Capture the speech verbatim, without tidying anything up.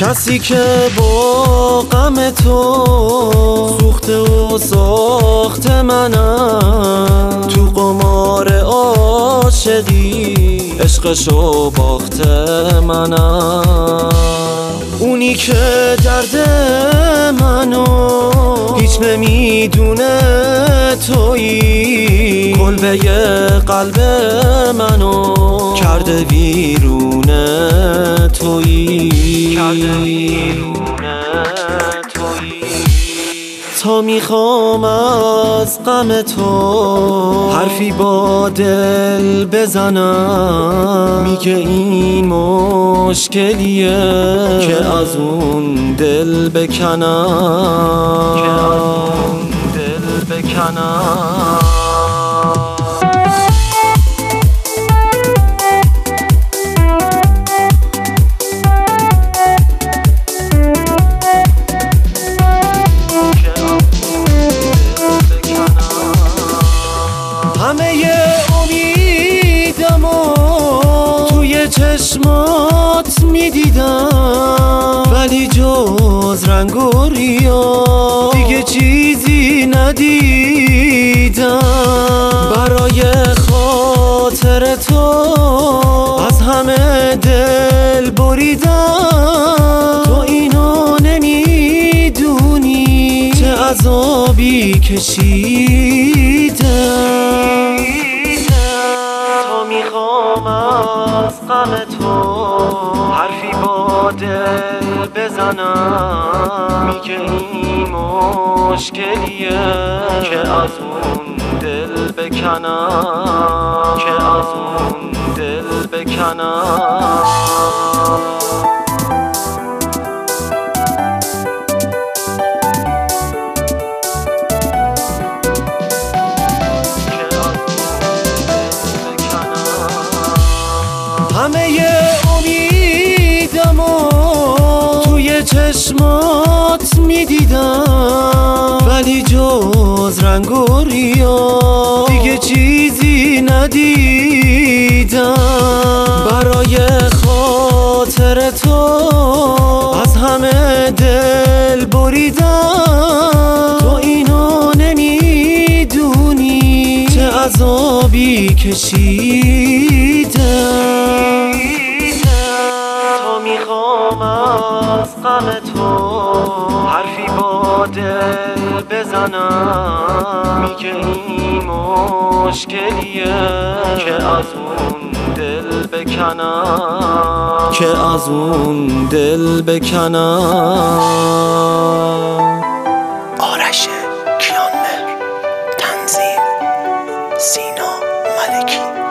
کسی که با غم تو سوخته و ساخته منم، تو قمار عاشقی عشقشو باخته منم. اونی که درد منو هیچ نمیدونه تویی، کلبه قلب منو کرده ویرونه تویی، کرده ویرونه تویی. تا میخوام از غم تو حرفی با دل بزنم، میگه این مشکلیه که از اون دل بکنم، که از اون دل بکنم. همه امیدمو توی چشمات میدیدم، ولی جز رنگ و ریا دیگه چیزی ندیدم. برای خاطر تو از همه دل بریدم، تو اینو نمیدونی چه عذابی کشیدم. تا میخوام از غم تو حرفی با دل بزنم، میگه این مشکلیه که از اون دل بکنم، که از اون دل بکنم. همه امیدمو توی چشمات میدیدم، ولی جز رنگ و ریا دیگه چیزی ندیدم. برای خاطر تو از همه دل بریدم، تو اینو نمیدونی چه عذابی کشیدم. تا میخوام از غم تو حرفی با دل بزنم، میگه این مشکلیه که از اون دل بکنم، که از اون دل بکنم. آرش کیانمهر، تنظیم سینا ملکی.